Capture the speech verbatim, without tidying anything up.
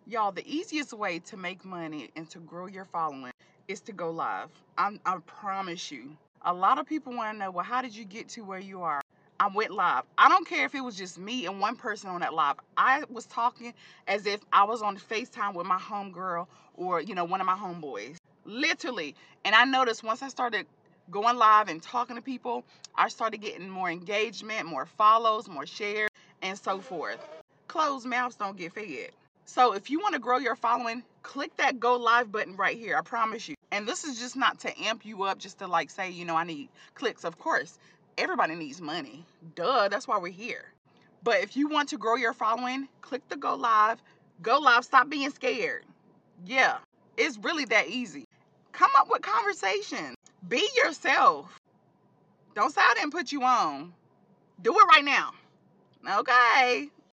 Y'all, the easiest way to make money and to grow your following is to go live. I'm, I promise you. A lot of people want to know, well, how did you get to where you are? I went live. I don't care if it was just me and one person on that live. I was talking as if I was on FaceTime with my homegirl or, you know, one of my homeboys. Literally. And I noticed once I started going live and talking to people, I started getting more engagement, more follows, more shares, and so forth. Closed mouths don't get fed. So if you want to grow your following, click that go live button right here. I promise you. And this is just not to amp you up, just to like say, you know, I need clicks. Of course, everybody needs money. Duh, that's why we're here. But if you want to grow your following, click the go live. Go live. Stop being scared. Yeah, it's really that easy. Come up with conversations. Be yourself. Don't say I didn't put you on. Do it right now. Okay.